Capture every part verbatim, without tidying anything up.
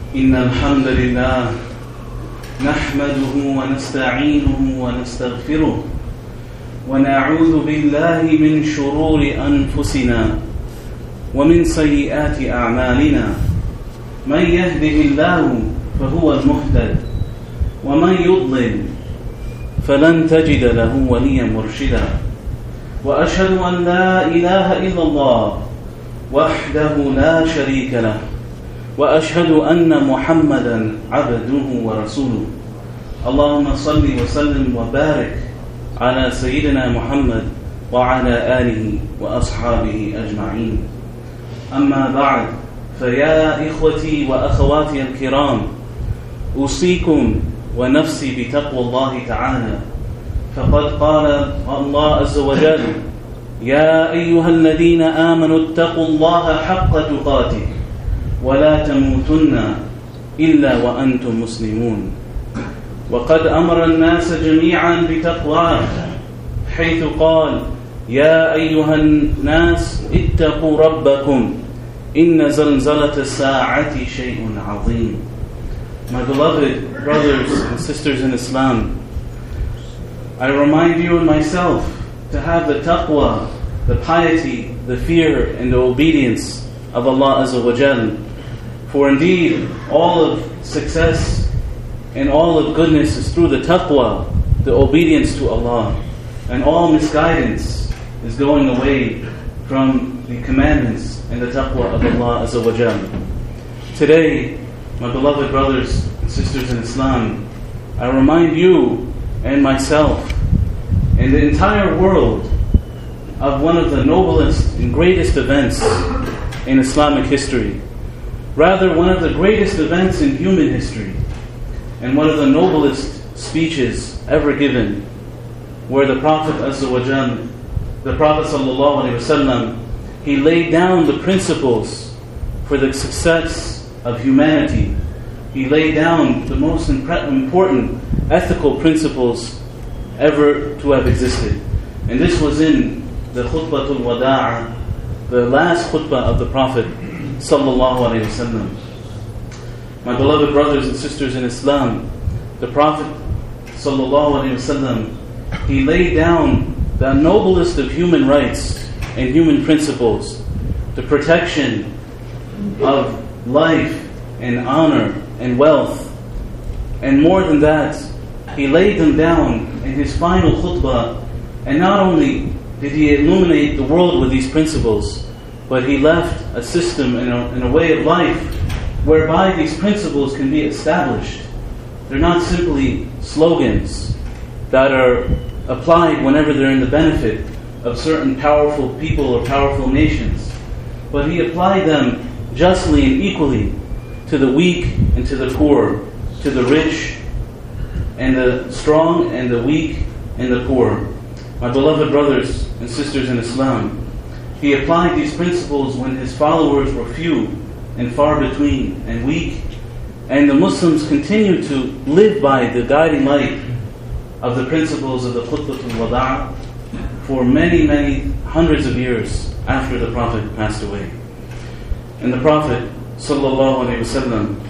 إن الحمد لله نحمده ونستعينه ونستغفره ونعوذ بالله من شرور أنفسنا ومن سيئات أعمالنا من يهده الله فهو المهتد ومن يضلل فلن تجد له وليا مرشدا وأشهد أن لا إله إلا الله وحده لا شريك له وأشهد أن محمدا عبده ورسوله اللهم صل وسلم وبارك على سيدنا محمد وعلى آله وأصحابه أجمعين أما بعد فيا إخوتي وأخواتي الكرام أوصيكم ونفسي بتقوى الله تعالى فقد قال الله عز وجل يا أيها الذين آمنوا اتقوا الله حق تقاته ولا تموتن إلا وأنتم مسلمون وقد أمر الناس جميعا بتقواه حيث قال يا أيها الناس اتقوا ربكم إن زلزلة الساعة شيء عظيم. My beloved brothers and sisters in Islam, I remind you and myself to have the taqwa, the piety, the fear and the obedience of Allah Azza wa Jal. For indeed, all of success and all of goodness is through the taqwa, the obedience to Allah. And all misguidance is going away from the commandments and the taqwa of Allah Azza wa Jal. Today, my beloved brothers and sisters in Islam, I remind you and myself and the entire world of one of the noblest and greatest events in Islamic history. Rather, one of the greatest events in human history and one of the noblest speeches ever given, where the Prophet Azza wa Jal, the Prophet Sallallahu Alaihi Wasallam, he laid down the principles for the success of humanity. He laid down the most important ethical principles ever to have existed. And this was in the Khutbatul Wada'a, the last khutbah of the Prophet Sallallahu Alaihi Wasallam. My beloved brothers and sisters in Islam, the Prophet Sallallahu Alaihi Wasallam, he laid down the noblest of human rights and human principles, the protection of life and honor and wealth. And more than that, he laid them down in his final khutbah, and not only did he illuminate the world with these principles, but he left a system and a, and a way of life whereby these principles can be established. They're not simply slogans that are applied whenever they're in the benefit of certain powerful people or powerful nations, but he applied them justly and equally to the weak and to the poor, to the rich and the strong and the weak and the poor. My beloved brothers and sisters in Islam, he applied these principles when his followers were few and far between and weak, and the Muslims continued to live by the guiding light of the principles of the Khutbatul Wada'a for many, many hundreds of years after the Prophet passed away. And the Prophet Sallallahu Alaihi Wasallam,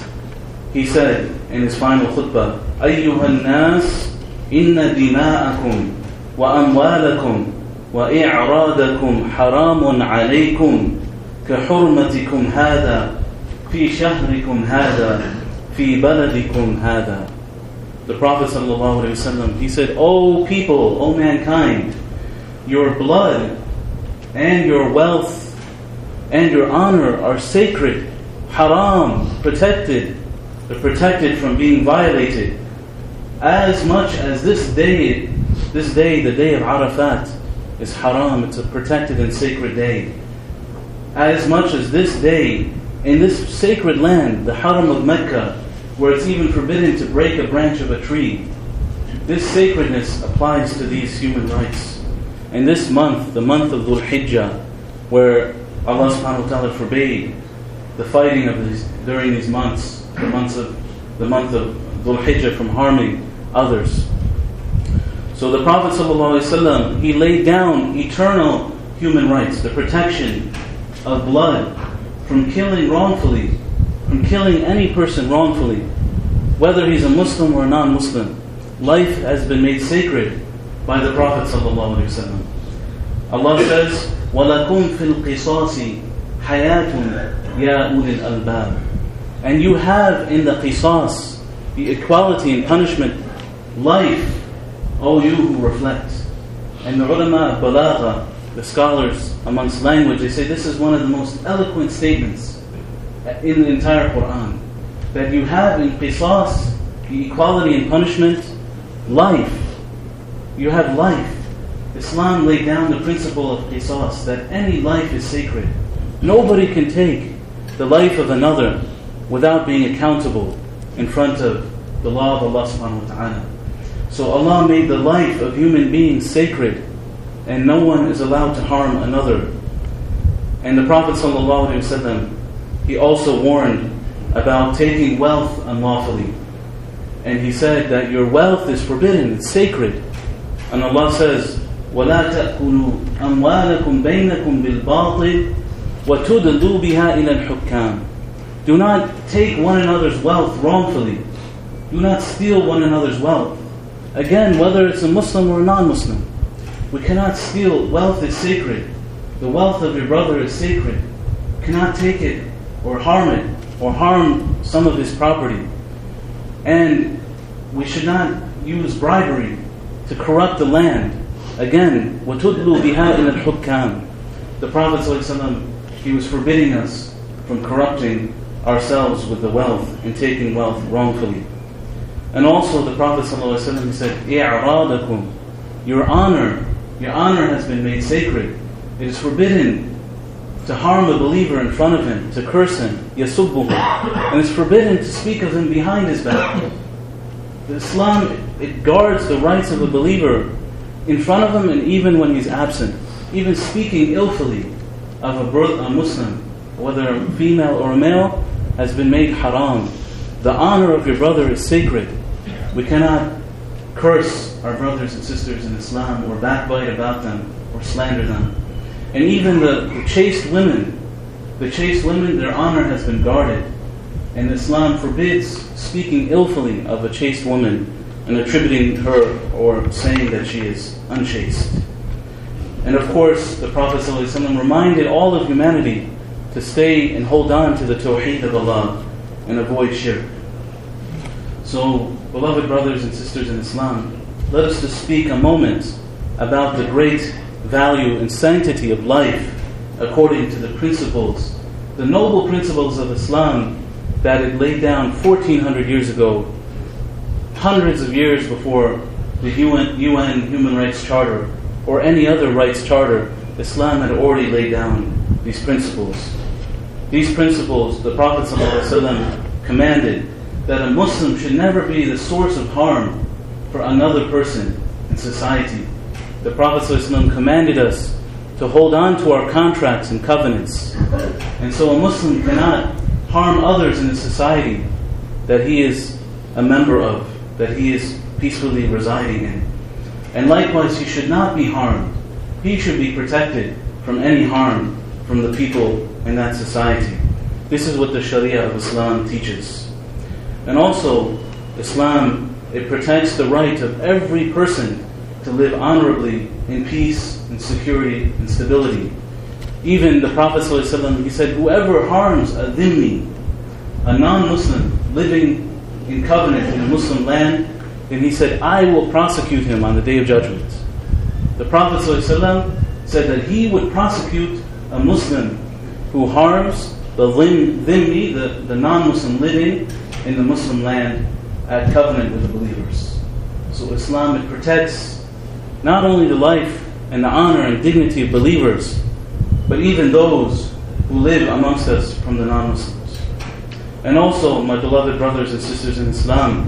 he said in his final khutbah, أَيُّهَا النَّاسِ إِنَّ دِمَاءَكُمْ وَأَمْوَالَكُمْ وَإِعْرَادَكُمْ حَرَامٌ عَلَيْكُمْ كَحُرْمَتِكُمْ هَذَا فِي شَهْرِكُمْ هَذَا فِي بَلَدِكُمْ هَذَا. The Prophet Sallallahu Alaihi Wasallam, he said, O people, O mankind, your blood and your wealth and your honor are sacred, haram, protected. They're protected from being violated. As much as this day, this day, the day of Arafat, is haram, it's a protected and sacred day. As much as this day, in this sacred land, the Haram of Mecca, where it's even forbidden to break a branch of a tree, this sacredness applies to these human rights. And this month, the month of Dhul Hijjah, where Allah subhanahu wa ta'ala forbade the fighting of these during these months, the months of the month of Dhul Hijjah, from harming others. So the Prophet ﷺ, he laid down eternal human rights, the protection of blood from killing wrongfully, from killing any person wrongfully, whether he's a Muslim or a non-Muslim. Life has been made sacred by the Prophet ﷺ. Allah says, وَلَكُمْ فِي الْقِصَاصِ حَيَاةٌ يَا أُولِي الْأَلْبَابِ. And you have in the qisas, the equality in punishment, life, O you who reflect. And the ulama of balagha, the scholars amongst language, they say this is one of the most eloquent statements in the entire Quran. That you have in qisas, the equality in punishment, life. You have life. Islam laid down the principle of qisas, that any life is sacred. Nobody can take the life of another without being accountable in front of the law of Allah subhanahu wa ta'ala. So Allah made the life of human beings sacred, and no one is allowed to harm another. And the Prophet sallallahu alaihi wasallam, he also warned about taking wealth unlawfully. And he said that your wealth is forbidden, it's sacred. And Allah says, وَلَا تَأْكُلُوا أَمْوَالَكُمْ بَيْنَكُمْ بِالْبَاطِلِ وَتُدْلُوا بِهَا إِلَى الْحُكَّامِ. Do not take one another's wealth wrongfully. Do not steal one another's wealth. Again, whether it's a Muslim or a non-Muslim, we cannot steal. Wealth is sacred. The wealth of your brother is sacred. You cannot take it or harm it or harm some of his property. And we should not use bribery to corrupt the land. Again, وَتُدْلُوا بِهَا إِلَى الْحُكَّامِ. The Prophet ﷺ, he was forbidding us from corrupting ourselves with the wealth and taking wealth wrongfully. And also the Prophet ﷺ, he said, إِعْرَادَكُمْ. Your honor, your honor has been made sacred. It is forbidden to harm a believer in front of him, to curse him, يَسُبُّهُ. And it's forbidden to speak of him behind his back. Islam, it guards the rights of a believer in front of him and even when he's absent. Even speaking illfully of a, bro- a Muslim, whether a female or a male, has been made haram. The honor of your brother is sacred. We cannot curse our brothers and sisters in Islam or backbite about them or slander them. And even the, the chaste women, the chaste women, their honor has been guarded. And Islam forbids speaking illfully of a chaste woman and attributing her or saying that she is unchaste. And of course, the Prophet ﷺ reminded all of humanity to stay and hold on to the Tawheed of Allah and avoid shirk. So, beloved brothers and sisters in Islam, let us just speak a moment about the great value and sanctity of life according to the principles, the noble principles of Islam that it laid down fourteen hundred years ago, hundreds of years before the U N, U N Human Rights Charter or any other rights charter. Islam had already laid down these principles. These principles, the Prophet ﷺ commanded that a Muslim should never be the source of harm for another person in society. The Prophet ﷺ commanded us to hold on to our contracts and covenants. And so a Muslim cannot harm others in the society that he is a member of, that he is peacefully residing in. And likewise, he should not be harmed. He should be protected from any harm from the people in that society. This is what the Sharia of Islam teaches. And also, Islam, it protects the right of every person to live honorably in peace and security and stability. Even the Prophet ﷺ, he said, whoever harms a dhimmi, a non-Muslim living in covenant in a Muslim land, then he said, I will prosecute him on the Day of Judgment. The Prophet ﷺ said that he would prosecute a Muslim who harms the dhimmi, the, the non-Muslim living in the Muslim land at covenant with the believers. So Islam, it protects not only the life and the honor and dignity of believers, but even those who live amongst us from the non-Muslims. And also, my beloved brothers and sisters in Islam,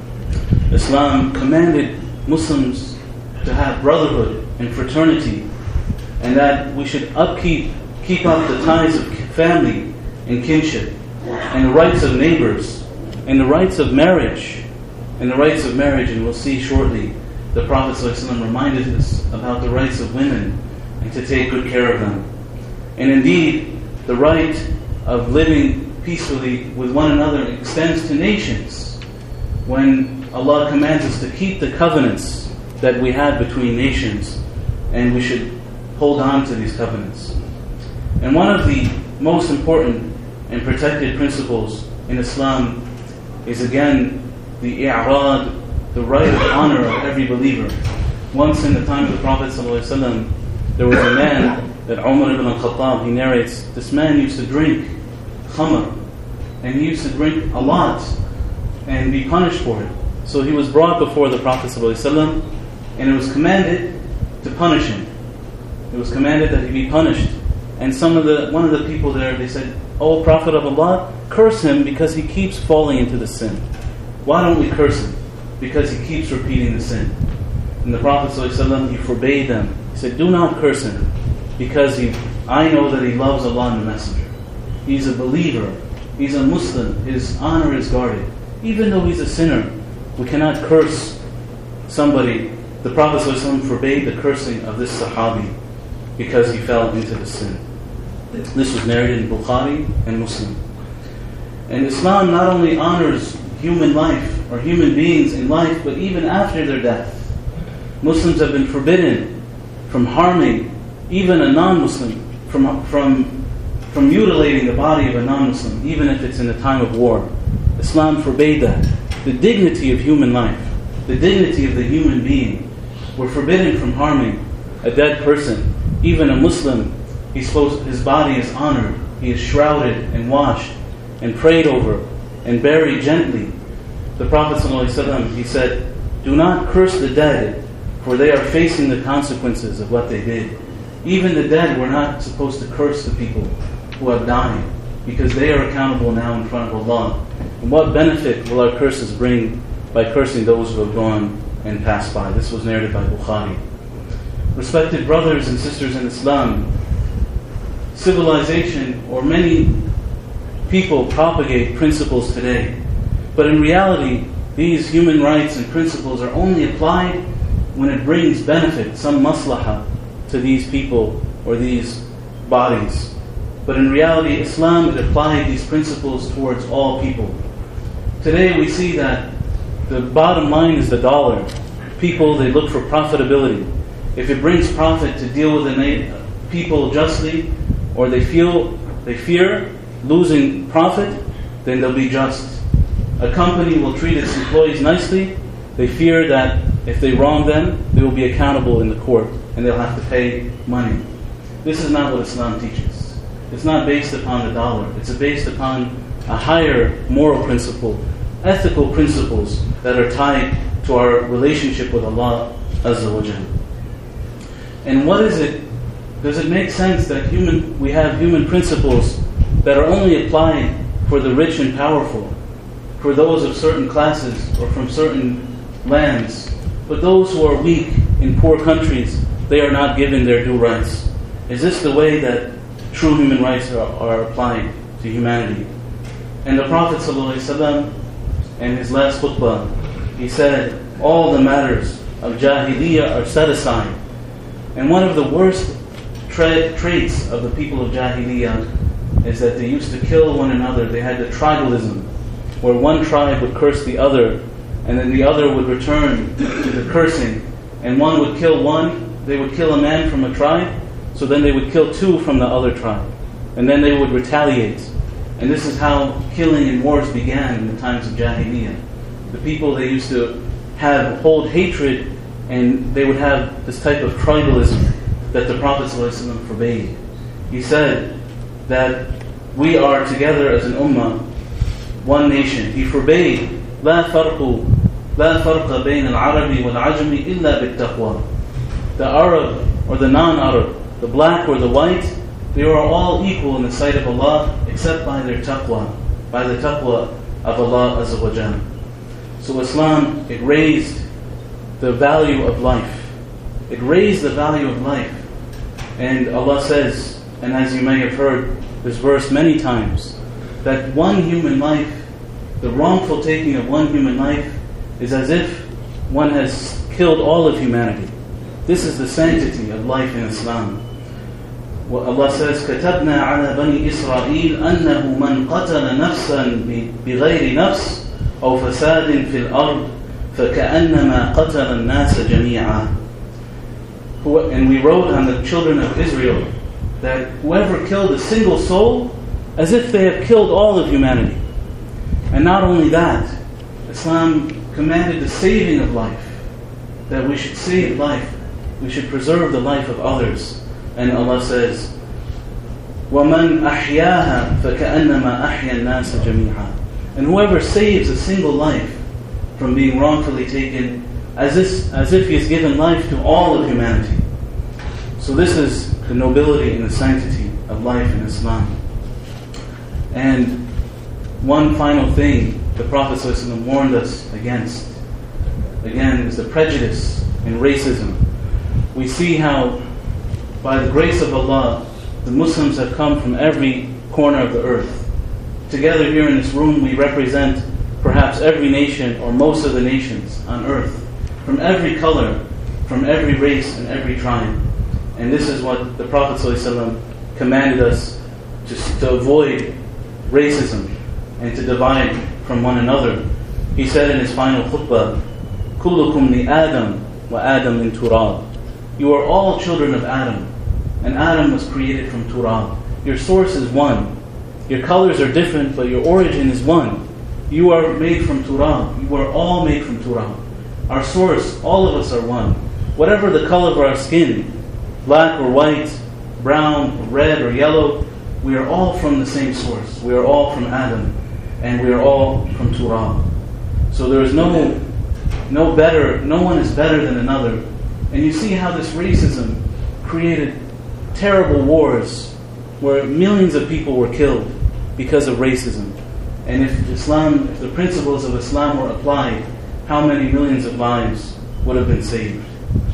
Islam commanded Muslims to have brotherhood and fraternity, and that we should upkeep, keep up the ties of family and kinship, and the rights of neighbors, and the rights of marriage, and the rights of marriage, and we'll see shortly, the Prophet ﷺ reminded us about the rights of women, and to take good care of them. And indeed, the right of living peacefully with one another extends to nations. When Allah commands us to keep the covenants that we have between nations, and we should hold on to these covenants. And one of the most important and protected principles in Islam is again the i'rad, the right of honor of every believer. Once in the time of the Prophet ﷺ, there was a man that Umar ibn al-Khattab, he narrates, this man used to drink khamr, and he used to drink a lot and be punished for it. So he was brought before the Prophet ﷺ, and it was commanded to punish him. It was commanded that he be punished. And some of the one of the people there, they said, "O Prophet of Allah, curse him because he keeps falling into the sin." Why don't we curse him? Because he keeps repeating the sin. And the Prophet ﷺ, he forbade them. He said, do not curse him, because he, I know that he loves Allah and the Messenger. He's a believer. He's a Muslim. His honor is guarded. Even though he's a sinner, we cannot curse somebody. The Prophet ﷺ forbade the cursing of this Sahabi because he fell into the sin. This was narrated in Bukhari and Muslim. And Islam not only honors human life or human beings in life, but even after their death. Muslims have been forbidden from harming even a non-Muslim, from, from, from mutilating the body of a non-Muslim, even if it's in a time of war. Islam forbade that. The dignity of human life, the dignity of the human being, we're forbidden from harming a dead person. Even a Muslim, he's supposed, his body is honored, he is shrouded and washed and prayed over and buried gently. The Prophet ﷺ, he said, do not curse the dead, for they are facing the consequences of what they did. Even the dead, we're not supposed to curse the people who have died, because they are accountable now in front of Allah. And what benefit will our curses bring by cursing those who have gone and passed by? This was narrated by Bukhari. Respected brothers and sisters in Islam, civilization or many people propagate principles today, but in reality, these human rights and principles are only applied when it brings benefit, some maslahah, to these people or these bodies. But in reality, Islam has applied these principles towards all people. Today we see that the bottom line is the dollar. People, they look for profitability. If it brings profit to deal with the people justly, or they feel they fear losing profit, then they'll be just. A company will treat its employees nicely. They fear that if they wrong them, they will be accountable in the court and they'll have to pay money. This is not what Islam teaches. It's not based upon the dollar. It's based upon a higher moral principle, ethical principles that are tied to our relationship with Allah Azza wa Jalla. And what is it? Does it make sense that human we have human principles that are only applied for the rich and powerful, for those of certain classes or from certain lands, but those who are weak in poor countries, they are not given their due rights? Is this the way that true human rights are, are applied to humanity? And the Prophet ﷺ, in his last khutbah, he said, all the matters of Jahiliyyah are set aside. And one of the worst tra- traits of the people of Jahiliyyah is that they used to kill one another. They had the tribalism, where one tribe would curse the other, and then the other would return to the cursing. And one would kill one, they would kill a man from a tribe, so then they would kill two from the other tribe. And then they would retaliate. And this is how killing and wars began in the times of Jahiliyyah. The people, they used to have hold hatred, and they would have this type of tribalism that the Prophet ﷺ forbade. He said that we are together as an ummah, one nation. He forbade لا فرق لا فرق بين العرب والعجم إلا بالتقوى. The Arab or the non-Arab, the black or the white, they are all equal in the sight of Allah except by their taqwa, by the taqwa of Allah Azza wa Jalla. So Islam, it raised the value of life. It raised the value of life. And Allah says, and as you may have heard this verse many times, that one human life, the wrongful taking of one human life, is as if one has killed all of humanity. This is the sanctity of life in Islam. What Allah says, كَتَبْنَا عَلَى بَنِي إِسْرَائِيلَ أَنَّهُ مَنْ قَتَلَ نَفْسًا بِغَيْرِ نَفْسٍ أَوْ فَسَادٍ فِي الْأَرْضِ فَكَأَنَّمَا قَتَلَ النَّاسَ جَمِيعًا. And we wrote on the children of Israel that whoever killed a single soul, as if they have killed all of humanity. And not only that, Islam commanded the saving of life, that we should save life, we should preserve the life of others. And Allah says, وَمَنْ أَحْيَاهَا فَكَأَنَّمَا أَحْيَا النَّاسَ جَمِيعًا. And whoever saves a single life from being wrongfully taken, as if, as if he has given life to all of humanity. So this is the nobility and the sanctity of life in Islam. And one final thing the Prophet ﷺ warned us against, again, is the prejudice and racism. We see how, by the grace of Allah, the Muslims have come from every corner of the earth. Together here in this room, we represent perhaps every nation or most of the nations on earth, from every color, from every race and every tribe. And this is what the Prophet ﷺ commanded us to, to avoid racism and to divide from one another. He said in his final khutbah, كُلُّكُمْ لِآدَمْ وَآدَمْ مِنْ تُرَابٍ. You are all children of Adam, and Adam was created from Turab. Your source is one. Your colors are different, but your origin is one. You are made from Turab. You are all made from Turab. Our source, all of us are one. Whatever the color of our skin, black or white, brown, or red or yellow, we are all from the same source. We are all from Adam, and we are all from Turab. So there is no, no better, no one is better than another. And you see how this racism created terrible wars where millions of people were killed because of racism. And if Islam, if the principles of Islam were applied, how many millions of lives would have been saved?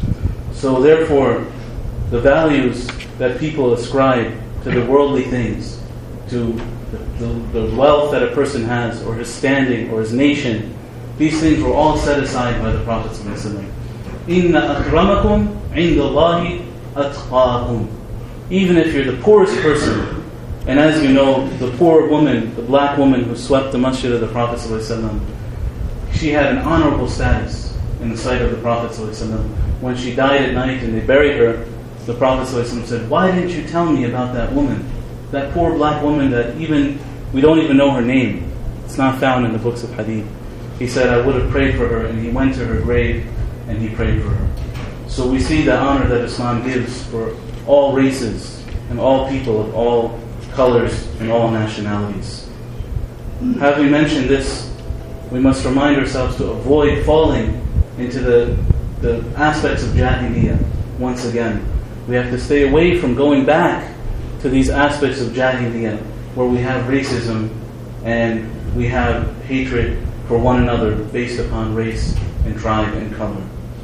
So therefore, the values that people ascribe to the worldly things, to the, the, the wealth that a person has, or his standing, or his nation, these things were all set aside by the Prophet ﷺ. Inna akramakum indallahi atqakum. Even if you're the poorest person, and as you know, the poor woman, the black woman who swept the masjid of the Prophet ﷺ, she had an honorable status in the sight of the Prophet ﷺ. When she died at night and they buried her, the Prophet ﷺ said, "Why didn't you tell me about that woman? That poor black woman that even, we don't even know her name. It's not found in the books of hadith." He said, "I would have prayed for her," and he went to her grave and he prayed for her. So we see the honor that Islam gives for all races and all people of all colors and all nationalities. Having mentioned this, we must remind ourselves to avoid falling into the, the aspects of Jahiliyyah once again. We have to stay away from going back to these aspects of Jahiliyyah where we have racism and we have hatred for one another based upon race and tribe and color.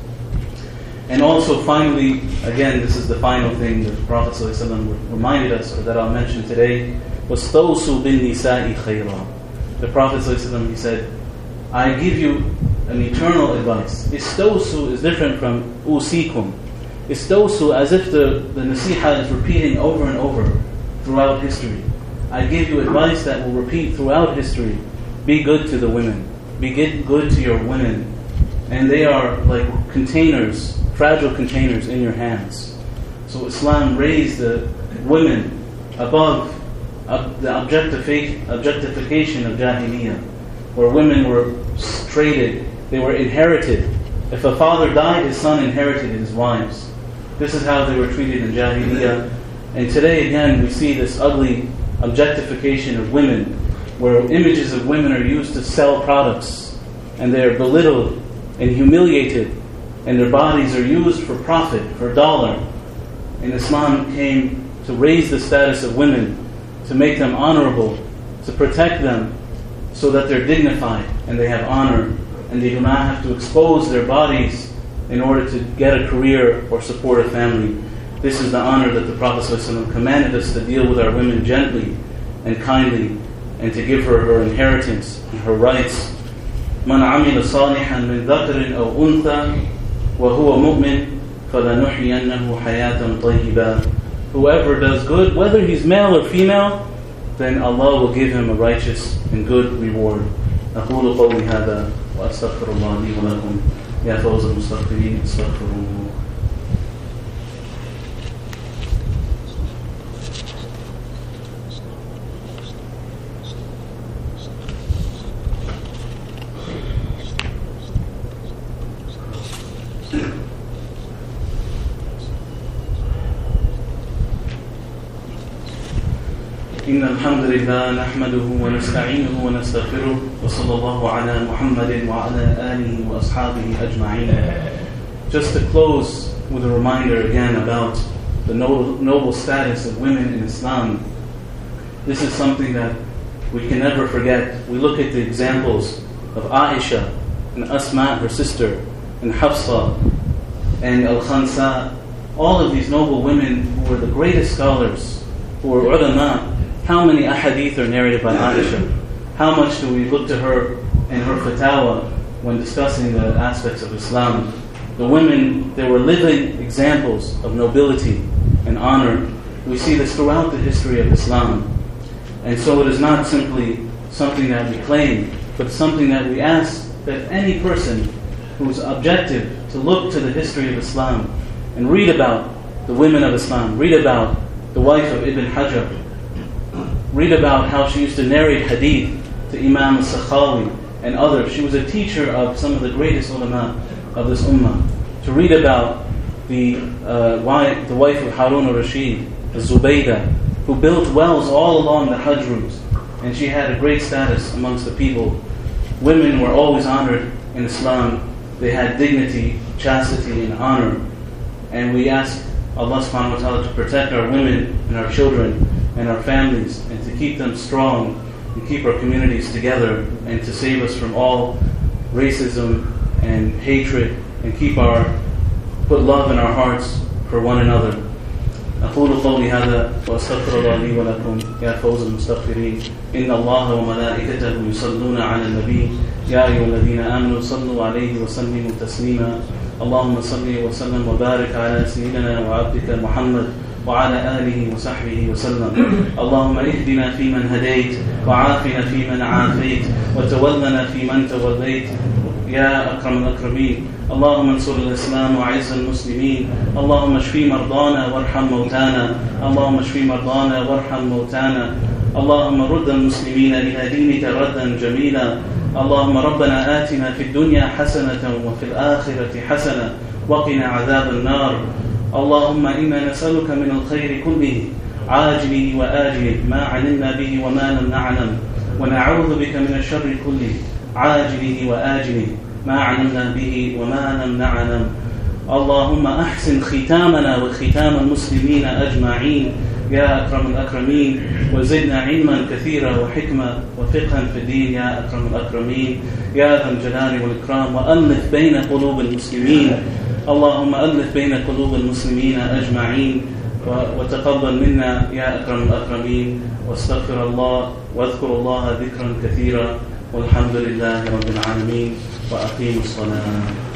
And also finally, again, this is the final thing that the Prophet ﷺ reminded us, or that I'll mention today, was "Stawsu bin nisa'i khayra." The Prophet ﷺ, he said, "I give you an eternal advice." Istawsu is different from usikum. Istawsu, as if the, the nasiha is repeating over and over throughout history. I give you advice that will repeat throughout history. Be good to the women. Be good to your women. And they are like containers, fragile containers in your hands. So Islam raised the women above uh, the objectifi- objectification of Jahiliyyah, where women were traded, they were inherited. If a father died, his son inherited his wives. This is how they were treated in Jahiliyyah. And today again we see this ugly objectification of women, where images of women are used to sell products, and they are belittled and humiliated, and their bodies are used for profit, for a dollar. And Islam came to raise the status of women, to make them honorable, to protect them so that they're dignified and they have honor, and they do not have to expose their bodies in order to get a career or support a family. This is the honor that the Prophet ﷺ commanded us, to deal with our women gently and kindly, and to give her her inheritance and her rights. مَنْ عَمِلَ صَالِحًا مِنْ ذَكَرٍ أَوْ أُنْثَى وَهُوَ مُؤْمِنٌ فَلَنُحْيِيَنَّهُ حَيَاةً طَيِّبَةً whoever does good, whether he's male or female, then Allah will give him a righteous and good reward. أقول قولي هذا وأستغفر الله لي ولكم يا فوز المستغفرين استغفروه. إن الحمد لله نحمده ونستعينه ونستغفره وصلى الله على محمد وعلى آله وأصحابه أجمعين. Just to close with a reminder again about the noble, noble status of women in Islam. This is something that we can never forget. We look at the examples of Aisha and Asma, her sister, and Hafsa and Al-Khansa, all of these noble women who were the greatest scholars, who were ulama. How many ahadith are narrated by Aisha? How much do we look to her and her fatwa when discussing the aspects of Islam? The women, they were living examples of nobility and honor. We see this throughout the history of Islam. And so it is not simply something that we claim, but something that we ask that any person who's objective to look to the history of Islam and read about the women of Islam, read about the wife of Ibn Hajar, read about how she used to narrate hadith to Imam al-Sakhawi and others. She was a teacher of some of the greatest ulama of this ummah. To read about the uh, wife, the wife of Harun al-Rashid, Zubaydah, who built wells all along the Hajj routes, and she had a great status amongst the people. Women were always honored in Islam. They had dignity, chastity, and honor. And we ask Allah subhanahu wa ta'ala to protect our women and our children and our families, and to keep them strong, and keep our communities together, and to save us from all racism and hatred, and keep our, put love in our hearts for one another. أقول قولي هذا وأستغفر الله لي ولكم يا فوز المستغفرين. إن الله وملائكته يصلون على النبي يا أيها الذين آمنوا صلوا عليه وسلموا تسليما. اللهم صل وسلم وبارك على سيدنا وعبدك محمد وعلى آله وصحبه وسلم. اللهم اهدنا فيمن هديت وعافنا فيمن عافيت وتولنا فيمن توليت يا أكرم الأكرمين. اللهم انصر الإسلام وعز المسلمين. اللهم اشف مرضانا وارحم موتانا. اللهم اشف مرضانا وارحم موتانا. اللهم رد المسلمين إلى دينك ردا جميلا. اللهم ربنا آتنا في الدنيا حسنة وفي الآخرة حسنة وقنا عذاب النار. اللهم إنا نسألك من الخير كله عاجله وآجله ما علمنا به وما لم نعلم، ونعوذ بك من الشر كله عاجله وآجله ما علمنا به وما لم نعلم. اللهم أحسن ختامنا وختام المسلمين أجمعين يا أكرم الأكرمين، وزدنا علما كثيرا وحكمة وفقها في الدين يا أكرم الأكرمين يا ذا الجلال والإكرام. وألف بين قلوب المسلمين، اللهم ألف بين قلوب المسلمين أجمعين، وتقبل منا يا أكرم الأكرمين. واستغفر الله واذكر الله ذكرا كثيرا، والحمد لله رب العالمين، وأقيموا الصلاة.